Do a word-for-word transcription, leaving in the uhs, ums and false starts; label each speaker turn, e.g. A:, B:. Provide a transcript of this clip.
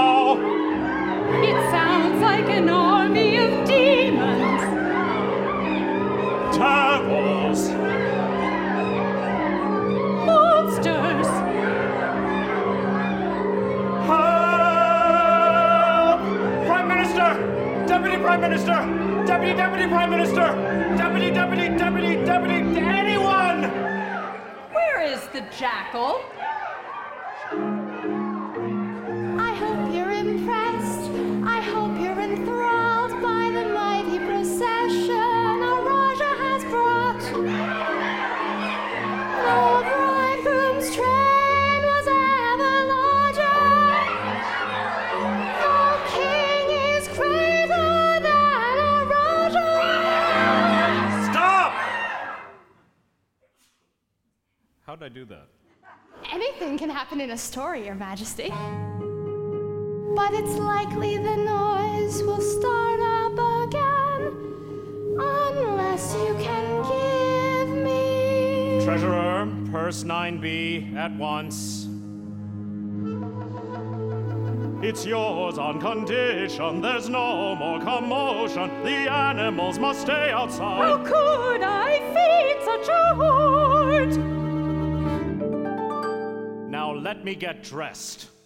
A: now.
B: It sounds like an army of demons.
A: Devils.
B: Monsters.
A: Help! Prime Minister! Deputy Prime Minister! Deputy, Deputy Prime Minister! Deputy, Deputy, Deputy, Deputy, anyone!
B: Where is the jackal?
C: I hope you're impressed. I hope you're enthralled by the mighty procession our Raja has brought. No bridegroom's train was ever larger. No king is greater than our Raja.
A: Stop! How'd I do that?
C: Anything can happen in a story, Your Majesty. But it's likely the noise will start up again unless you can give me...
A: Treasurer, purse nine B, at once. It's yours on condition there's no more commotion. The animals must stay outside.
B: How could I feed such a horde?
A: Now let me get dressed.